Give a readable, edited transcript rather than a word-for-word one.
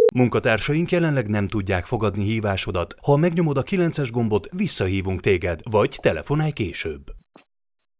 Munkatársaink jelenleg nem tudják fogadni hívásodat. Ha megnyomod a 9-es gombot, visszahívunk téged, vagy telefonálj később.